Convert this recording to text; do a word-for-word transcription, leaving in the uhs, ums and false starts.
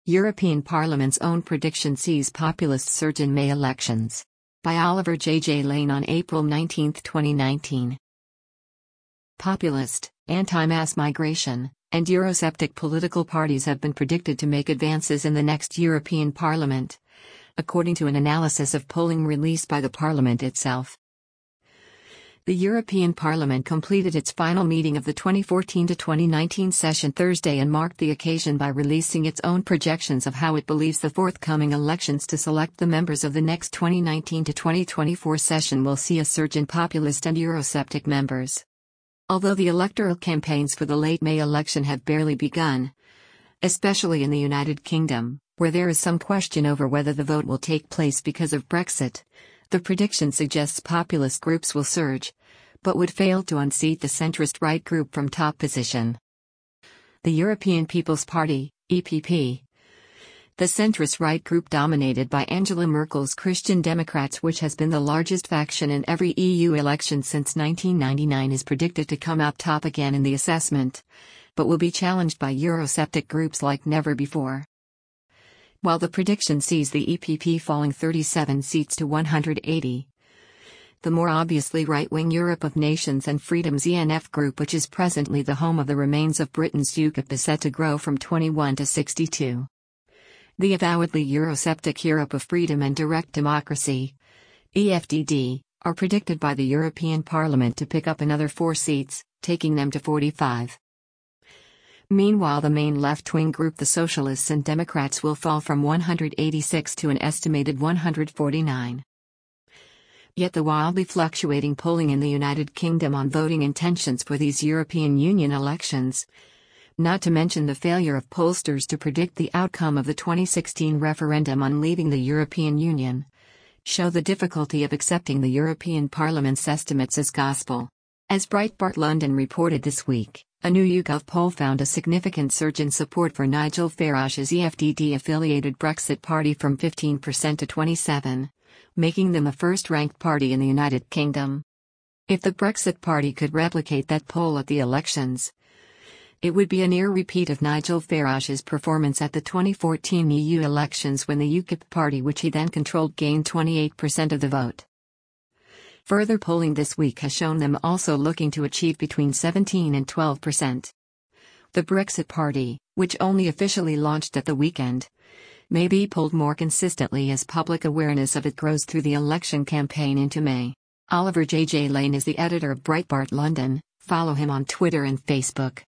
European Parliament's own prediction sees populist surge in May elections. By Oliver J J Lane on April nineteenth, twenty nineteen. Populist, anti-mass migration, and Eurosceptic political parties have been predicted to make advances in the next European Parliament, according to an analysis of polling released by the Parliament itself. The European Parliament completed its final meeting of the twenty fourteen to twenty nineteen session Thursday and marked the occasion by releasing its own projections of how it believes the forthcoming elections to select the members of the next twenty nineteen to twenty twenty-four session will see a surge in populist and Eurosceptic members. Although the electoral campaigns for the late May election have barely begun, especially in the United Kingdom, where there is some question over whether the vote will take place because of Brexit, the prediction suggests populist groups will surge, but would fail to unseat the centrist right group from top position. The European People's Party, E P P. The centrist right group dominated by Angela Merkel's Christian Democrats, which has been the largest faction in every E U election since nineteen ninety-nine, is predicted to come out top again in the assessment, but will be challenged by Eurosceptic groups like never before. While the prediction sees the E P P falling thirty-seven seats to one hundred eighty, the more obviously right-wing Europe of Nations and Freedom's E N F group, which is presently the home of the remains of Britain's UKIP, is set to grow from twenty-one to sixty-two. The avowedly Eurosceptic Europe of Freedom and Direct Democracy, E F D D, are predicted by the European Parliament to pick up another four seats, taking them to forty-five. Meanwhile, the main left-wing group, the Socialists and Democrats, will fall from one hundred eighty-six to an estimated one hundred forty-nine. Yet the wildly fluctuating polling in the United Kingdom on voting intentions for these European Union elections, not to mention the failure of pollsters to predict the outcome of the twenty sixteen referendum on leaving the European Union, show the difficulty of accepting the European Parliament's estimates as gospel. As Breitbart London reported this week, a new YouGov poll found a significant surge in support for Nigel Farage's E F D D-affiliated Brexit Party from fifteen percent to twenty-seven percent, making them the first-ranked party in the United Kingdom. If the Brexit Party could replicate that poll at the elections, it would be a near repeat of Nigel Farage's performance at the twenty fourteen E U elections, when the UKIP party, which he then controlled, gained twenty-eight percent of the vote. Further polling this week has shown them also looking to achieve between seventeen and twelve percent. The Brexit Party, which only officially launched at the weekend, may be polled more consistently as public awareness of it grows through the election campaign into May. Oliver J J Lane is the editor of Breitbart London. Follow him on Twitter and Facebook.